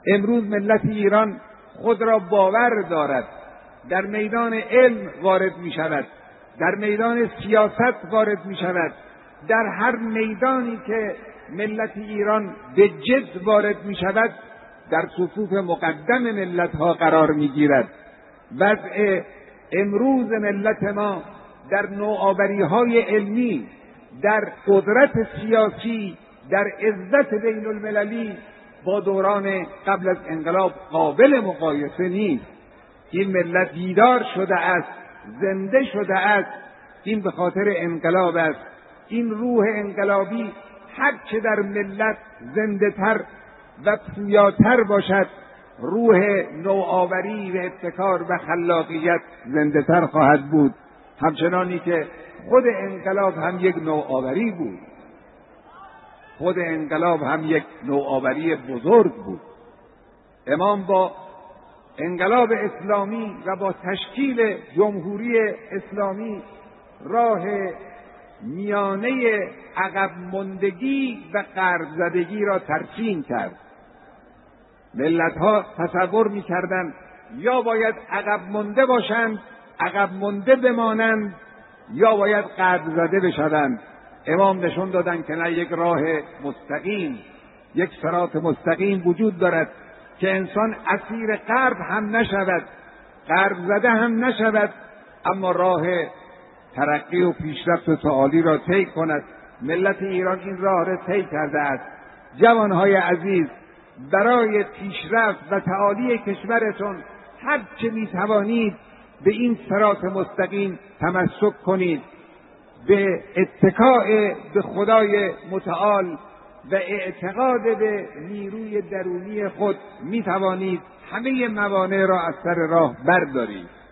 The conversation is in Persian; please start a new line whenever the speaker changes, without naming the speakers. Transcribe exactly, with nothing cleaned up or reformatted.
امروز ملت ایران خود را باور دارد، در میدان علم وارد می شود، در میدان سیاست وارد می شود، در هر میدانی که ملت ایران به جد وارد می شود در صفوف مقدم ملت ها قرار می گیرد. وضع امروز ملت ما در نوآوری های علمی، در قدرت سیاسی، در عزت بین المللی با دوران قبل از انقلاب قابل مقایسه نیست. این ملت بیدار شده است، زنده شده است. این به خاطر انقلاب است. این روح انقلابی هرچه در ملت زنده تر و پویاتر باشد، روح نوآوری و ابتکار و خلاقیت زنده تر خواهد بود، همچنانی که خود انقلاب هم یک نوآوری بود. خود انقلاب هم یک نوآوری بزرگ بود. امام با انقلاب اسلامی و با تشکیل جمهوری اسلامی راه میانه عقب ماندگی و غرب زدگی را ترسیم کرد. ملت‌ها تصور می‌کردند یا باید عقب مانده باشند، عقب مانده بمانند، یا باید غرب زده بشوند. امام نشون دادند که نه، یک راه مستقیم، یک صراط مستقیم وجود دارد که انسان اسیر غرب هم نشود، غرب زده هم نشود، اما راه ترقی و پیشرفت و تعالی را طی کند. ملت ایران این راه را طی کرده است. جوانهای عزیز، برای پیشرفت و تعالی کشورتون هر چه میتوانید به این صراط مستقیم تمسک کنید. به اتکاء به خدای متعال و اعتقاد به نیروی درونی خود میتوانید همه موانع را از سر راه بردارید.